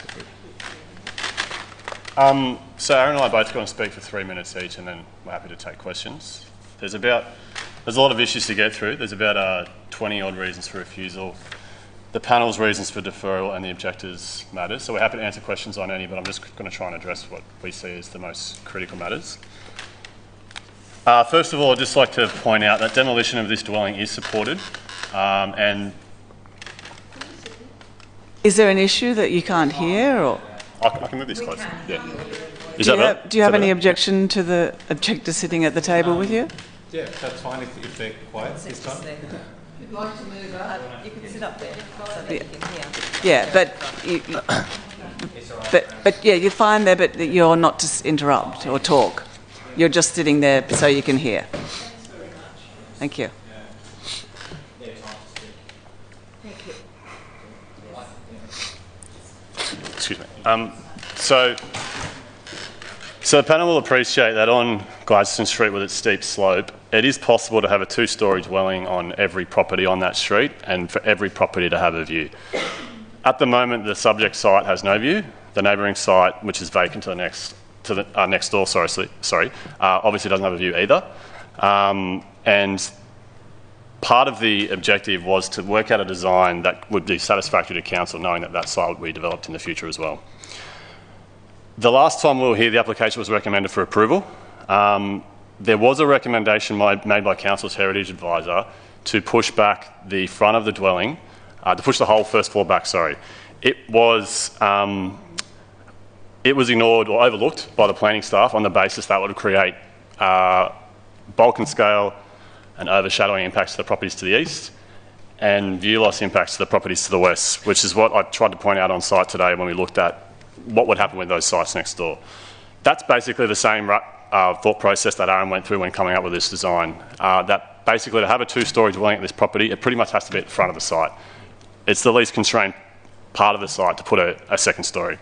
Um, so Aaron and I are both going to speak for three minutes each, and then we're happy to take questions. There's about there's a lot of issues to get through. There's about uh, twenty odd reasons for refusal, the panel's reasons for deferral, and the objectors' matters. So we're happy to answer questions on any, but I'm just going to try and address what we see as the most critical matters. Uh, first of all, I'd just like to point out that demolition of this dwelling is supported, um, and is there an issue that you can't hear, or I can, I can move this closer. Yeah. Is do that you right? have, do you have that any better? objection to the objector sitting at the table Um, with you? Yeah, that's fine if, if they're quiet this time. You'd like to move up? You can sit up there so that you can hear. Yeah, but, you, you, but, but yeah, you're fine there, but you're not to interrupt or talk. You're just sitting there so you can hear. Thank you. Excuse me. Um, so, so the panel will appreciate that on Gladstone Street with its steep slope, it is possible to have a two-storey dwelling on every property on that street and for every property to have a view. At the moment, the subject site has no view. The neighbouring site, which is vacant to the next to the uh, next door, sorry, sorry, uh, obviously doesn't have a view either. Um, and part of the objective was to work out a design that would be satisfactory to council, knowing that that site would be developed in the future as well. The last time we were here, the application was recommended for approval. Um, there was a recommendation made by Council's Heritage Advisor to push back the front of the dwelling, uh, to push the whole first floor back, sorry. It was, um, it was ignored or overlooked by the planning staff on the basis that would create uh, bulk and scale and overshadowing impacts to the properties to the east and view loss impacts to the properties to the west, which is what I tried to point out on site today when we looked at what would happen with those sites next door. That's basically the same uh, thought process that Aaron went through when coming up with this design. Uh, that basically to have a two-storey dwelling at this property, it pretty much has to be at the front of the site. It's the least constrained part of the site to put a, a second storey.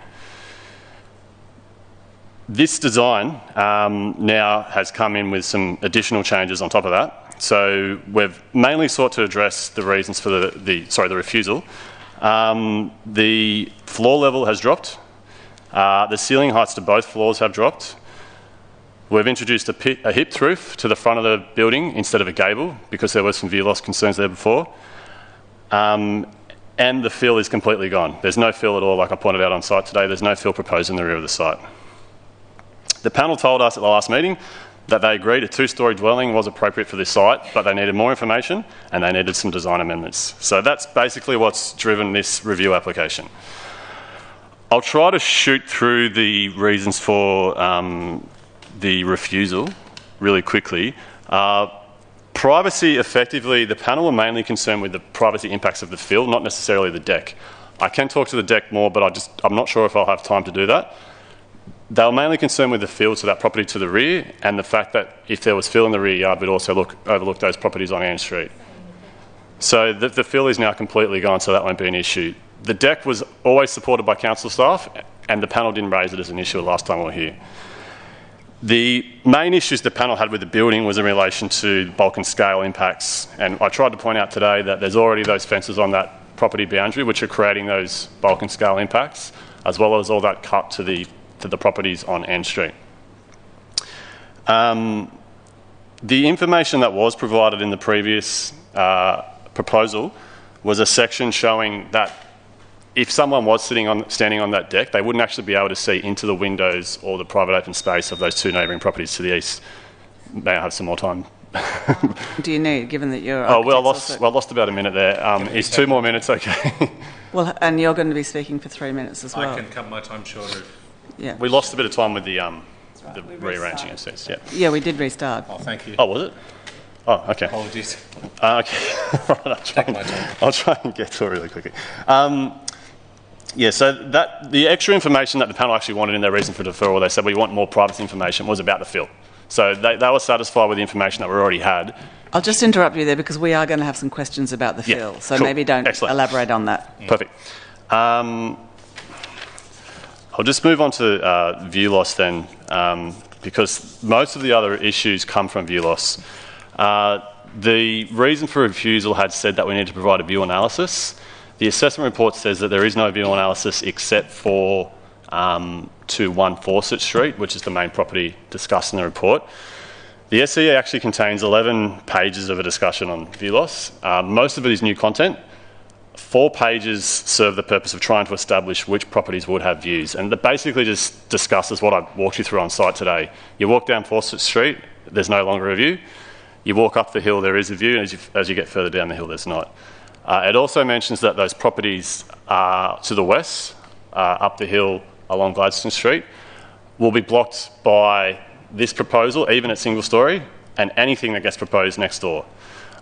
This design um, now has come in with some additional changes on top of that. So we've mainly sought to address the reasons for the, the sorry, the refusal. Um, the floor level has dropped. Uh, the ceiling heights to both floors have dropped. We've introduced a, pit, a hipped roof to the front of the building instead of a gable because there were some view loss concerns there before. Um, and the fill is completely gone. There's no fill at all, like I pointed out on site today. There's no fill proposed in the rear of the site. The panel told us at the last meeting that they agreed a two-storey dwelling was appropriate for this site, but they needed more information and they needed some design amendments. So that's basically what's driven this review application. I'll try to shoot through the reasons for um, the refusal really quickly. Uh, privacy, effectively, the panel were mainly concerned with the privacy impacts of the fill, not necessarily the deck. I can talk to the deck more, but I just, I'm not sure if I'll have time to do that. They were mainly concerned with the fill to that property to the rear and the fact that if there was fill in the rear yard, we'd also look, overlook those properties on Ann Street. So the, the fill is now completely gone, so that won't be an issue. The deck was always supported by council staff and the panel didn't raise it as an issue last time we were here. The main issues the panel had with the building was in relation to bulk and scale impacts, and I tried to point out today that there's already those fences on that property boundary which are creating those bulk and scale impacts, as well as all that cut to the to the properties on Ann Street. Um, the information that was provided in the previous uh, proposal was a section showing that if someone was sitting on, standing on that deck, they wouldn't actually be able to see into the windows or the private open space of those two neighbouring properties to the east. May I have some more time? Do you need, given that you're... Oh, well, I lost, well, I lost about a minute there. Um, is two more minutes okay? Well, and you're going to be speaking for three minutes as well. I can cut my time shorter. Yeah. We lost a bit of time with the um, right. the rearranging of seats. Yeah. Yeah, we did restart. Oh, thank you. Oh, was it? Oh, okay. Apologies. Uh, okay. Right, I'll, try and, I'll try and get to it really quickly. Um, yeah, so that the extra information that the panel actually wanted in their reason for deferral, they said we want more privacy information, was about the fill. So they, they were satisfied with the information that we already had. I'll just interrupt you there because we are going to have some questions about the yeah, fill, so cool. maybe don't Excellent. elaborate on that. Mm. Perfect. Um, I'll just move on to uh, view loss then, um, because most of the other issues come from view loss. Uh, the reason for refusal had said that we need to provide a view analysis. The assessment report says that there is no view analysis except for um, to one Fawcett Street, which is the main property discussed in the report. The S E A actually contains eleven pages of a discussion on view loss. Uh, most of it is new content. Four pages serve the purpose of trying to establish which properties would have views, and that basically just discusses what I walked you through on site today. You walk down Fawcett Street, there's no longer a view. You walk up the hill, there is a view, and as you, as you get further down the hill, there's not. Uh, it also mentions that those properties uh, to the west, uh, up the hill along Gladstone Street, will be blocked by this proposal, even at single storey, and anything that gets proposed next door.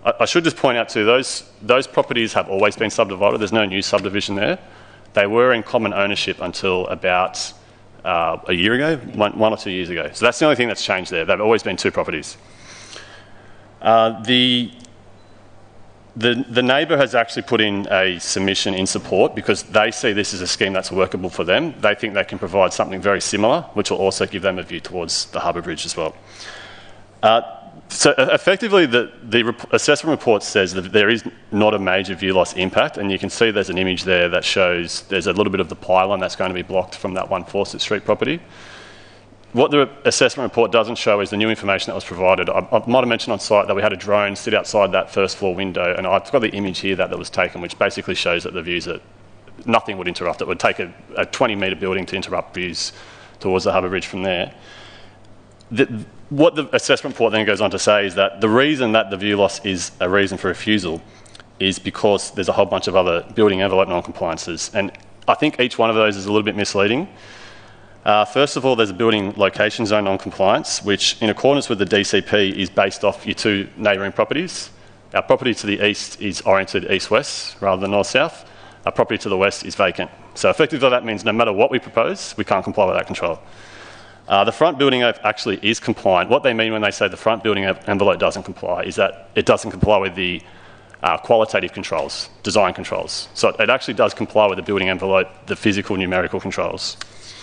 I, I should just point out too, those, those properties have always been subdivided. There's no new subdivision there. They were in common ownership until about uh, a year ago, one, one or two years ago. So that's the only thing that's changed there. They've always been two properties. Uh, the the, the neighbour has actually put in a submission in support because they see this as a scheme that's workable for them. They think they can provide something very similar, which will also give them a view towards the Harbour Bridge as well. Uh, so effectively, the, the rep- assessment report says that there is not a major view loss impact, and you can see there's an image there that shows there's a little bit of the pylon that's going to be blocked from that one Fawcett Street property. What the assessment report doesn't show is the new information that was provided. I, I might have mentioned on site that we had a drone sit outside that first floor window, and I've got the image here that, that was taken, which basically shows that the views that nothing would interrupt. It would take a, a twenty metre building to interrupt views towards the Harbour Bridge from there. The, what the assessment report then goes on to say is that the reason that the view loss is a reason for refusal is because there's a whole bunch of other building envelope non-compliances, and I think each one of those is a little bit misleading. Uh, first of all, there's a building location zone non-compliance, which in accordance with the D C P is based off your two neighbouring properties. Our property to the east is oriented east-west rather than north-south. Our property to the west is vacant. So effectively that means no matter what we propose, we can't comply with that control. Uh, the front building actually is compliant. What they mean when they say the front building envelope doesn't comply is that it doesn't comply with the uh, qualitative controls, design controls. So it actually does comply with the building envelope, the physical numerical controls.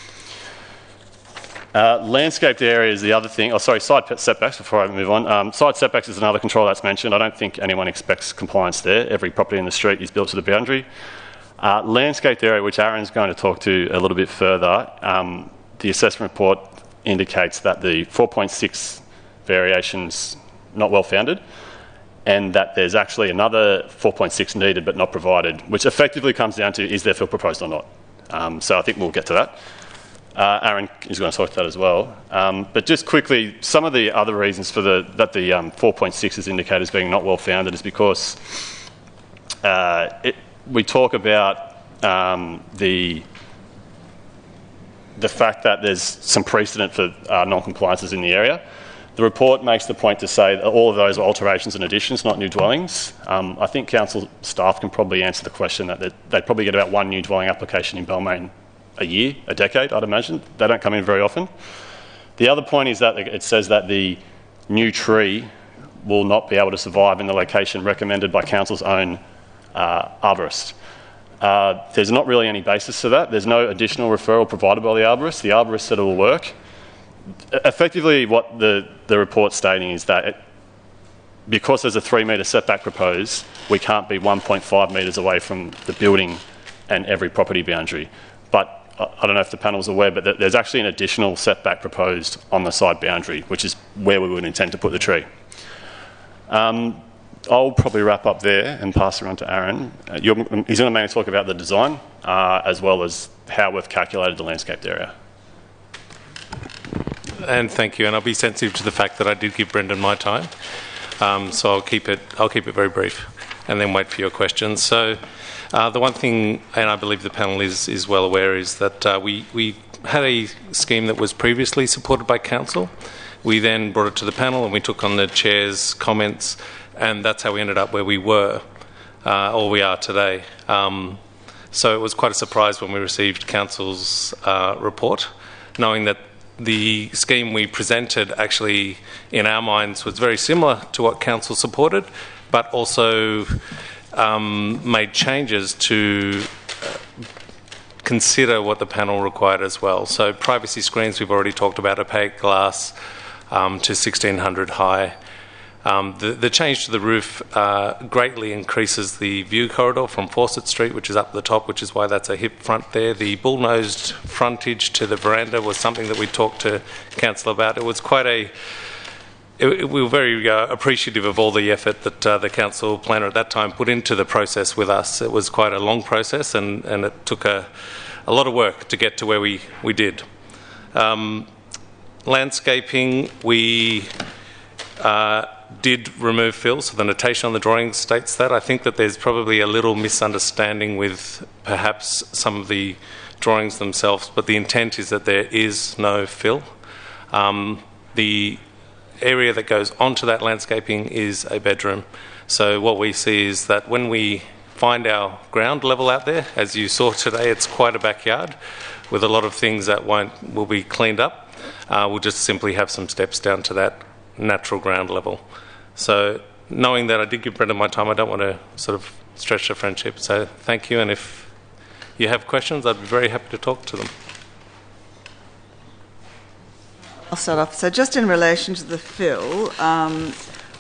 Uh, landscaped area is the other thing. Oh, sorry, side setbacks before I move on. Um, side setbacks is another control that's mentioned. I don't think anyone expects compliance there. Every property in the street is built to the boundary. Uh, landscaped area, which Aaron's going to talk to a little bit further, um, the assessment report indicates that the four point six variation's not well founded and that there's actually another four point six needed but not provided, which effectively comes down to is there fill proposed or not. Um, so I think we'll get to that. Uh, Aaron is going to talk to that as well. Um, but just quickly, some of the other reasons for the, that the um, four point six is indicated as being not well founded is because uh, it, we talk about um, the the fact that there's some precedent for uh, non-compliances in the area. The report makes the point to say that all of those are alterations and additions, not new dwellings. Um, I think council staff can probably answer the question that they'd, they'd probably get about one new dwelling application in Balmain a year, a decade, I'd imagine. They don't come in very often. The other point is that it says that the new tree will not be able to survive in the location recommended by council's own uh, arborist. Uh, there's not really any basis to that. There's no additional referral provided by the arborist. The arborist said it will work. Effectively, what the, the report's stating is that it, because there's a three metre setback proposed, we can't be one point five metres away from the building and every property boundary. But I don't know if the panel's aware, but there's actually an additional setback proposed on the side boundary, which is where we would intend to put the tree. Um, I'll probably wrap up there and pass it on to Aaron. Uh, you're, he's going to mainly talk about the design uh, as well as how we've calculated the landscaped area. And thank you. And I'll be sensitive to the fact that I did give Brendan my time, um, so I'll keep it. I'll keep it very brief, and then wait for your questions. So, uh, the one thing, and I believe the panel is is well aware, is that uh, we we had a scheme that was previously supported by council. We then brought it to the panel, and we took on the chair's comments. And that's how we ended up where we were, uh, or we are today. Um, so it was quite a surprise when we received council's uh, report, knowing that the scheme we presented actually, in our minds, was very similar to what council supported, but also um, made changes to uh, consider what the panel required as well. So privacy screens, we've already talked about, opaque glass um, to sixteen hundred high. Um, the, the change to the roof uh, greatly increases the view corridor from Fawcett Street, which is up the top, which is why that's a hip front there. The bull-nosed frontage to the veranda was something that we talked to council about. It was quite a... It, it, we were very uh, appreciative of all the effort that uh, the council planner at that time put into the process with us. It was quite a long process, and, and it took a, a lot of work to get to where we, we did. Um, landscaping, we... Uh, did remove fill, so the notation on the drawing states that. I think that there's probably a little misunderstanding with perhaps some of the drawings themselves, but the intent is that there is no fill. Um, the area that goes onto that landscaping is a bedroom. So what we see is that when we find our ground level out there, as you saw today, it's quite a backyard with a lot of things that won't will be cleaned up. Uh, we'll just simply have some steps down to that natural ground level. So knowing that I did give Brendan my time, I don't want to sort of stretch the friendship. So thank you, and if you have questions, I'd be very happy to talk to them. I'll start off. So just in relation to the fill, um,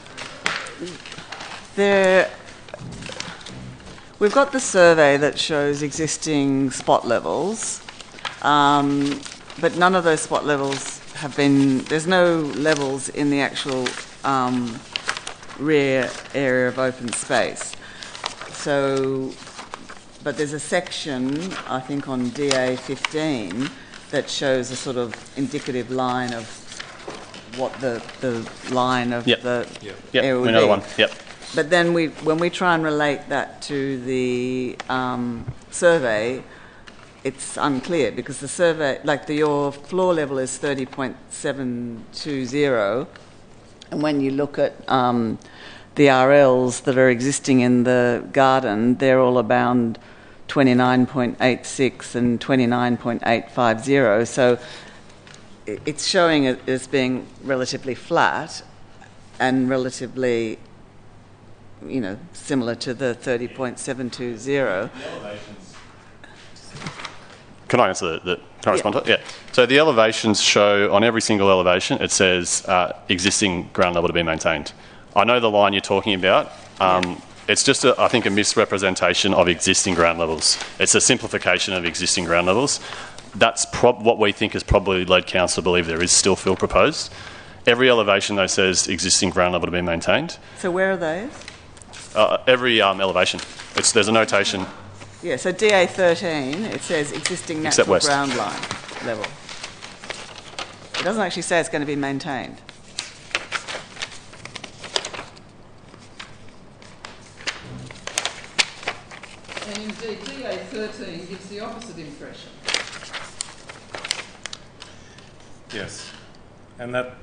there, we've got the survey that shows existing spot levels, um, but none of those spot levels have been, there's no levels in the actual um, rear area of open space. So, but there's a section, I think on D A fifteen, that shows a sort of indicative line of what the, the line of yep. the yep. Yep. area would Another be. one. Yep. But then we, when we try and relate that to the um, survey, it's unclear because the survey, like the, your floor level is thirty point seven two zero, and when you look at um, the R Ls that are existing in the garden, they're all around twenty-nine point eight six and twenty-nine point eight five zero. So it's showing it as being relatively flat and relatively, you know, similar to the thirty point seven two zero. Can I answer the, the can I respond yeah. to it? Yeah. So the elevations show on every single elevation, it says uh, existing ground level to be maintained. I know the line you're talking about. Um, yeah. It's just, a, I think, a misrepresentation of existing ground levels. It's a simplification of existing ground levels. That's prob- what we think has probably led council to believe there is still fill proposed. Every elevation, though, says existing ground level to be maintained. So where are those? Uh, every um, elevation. It's, there's a notation. Yeah, so D A thirteen, it says existing natural ground line level. It doesn't actually say it's going to be maintained. And indeed, D A thirteen gives the opposite impression. Yes, and that,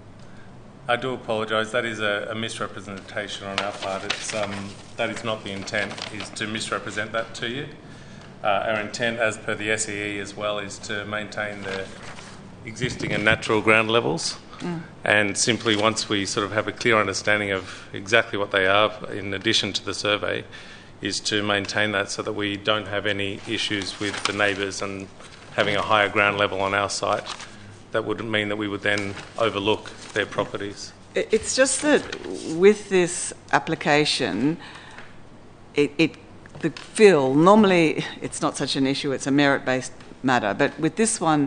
I do apologise, that is a, a misrepresentation on our part. It's, um, that is not the intent, is to misrepresent that to you. Uh, our intent, as per the S E E as well, is to maintain the existing and natural ground levels. Mm. And simply once we sort of have a clear understanding of exactly what they are, in addition to the survey, is to maintain that so that we don't have any issues with the neighbours and having a higher ground level on our site. That would mean that we would then overlook their properties. It's just that with this application, it, it the fill, normally it's not such an issue, it's a merit-based matter, but with this one,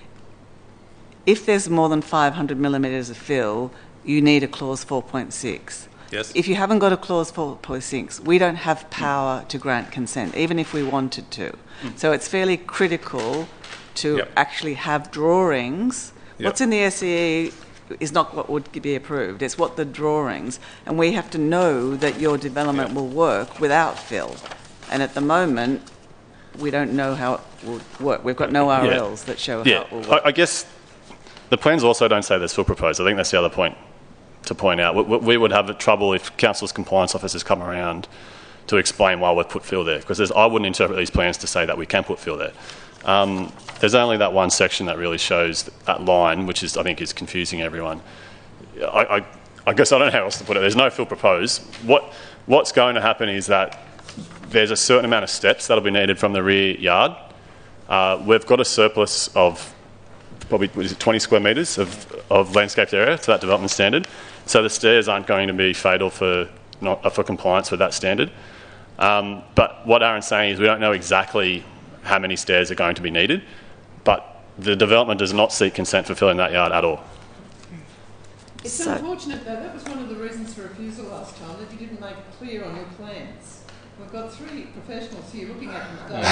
if there's more than five hundred millimetres of fill, you need a clause four point six. Yes. If you haven't got a clause four point six, we don't have power mm. to grant consent, even if we wanted to. Mm. So it's fairly critical to yep. actually have drawings. Yep. What's in the S E E is not what would be approved, it's what the drawings, and we have to know that your development yep. will work without fill. And at the moment, we don't know how it will work. We've got no R Ls yeah. that show yeah. how it will work. I, I guess the plans also don't say there's fill proposed. I think that's the other point to point out. We, we would have trouble if council's compliance officers come around to explain why we've put fill there, because I wouldn't interpret these plans to say that we can put fill there. Um, there's only that one section that really shows that line, which is I think is confusing everyone. I, I, I guess I don't know how else to put it. There's no fill proposed. What what's going to happen is that there's a certain amount of steps that'll be needed from the rear yard. Uh, we've got a surplus of probably what is it, twenty square metres of, of landscaped area to that development standard. So the stairs aren't going to be fatal for not for compliance with that standard. Um, but what Aaron's saying is we don't know exactly how many stairs are going to be needed, but the development does not seek consent for filling that yard at all. It's So- unfortunate though, that was one of the reasons for refusal last time, that you didn't make it clear on your plans. We've got three professionals here looking at them today.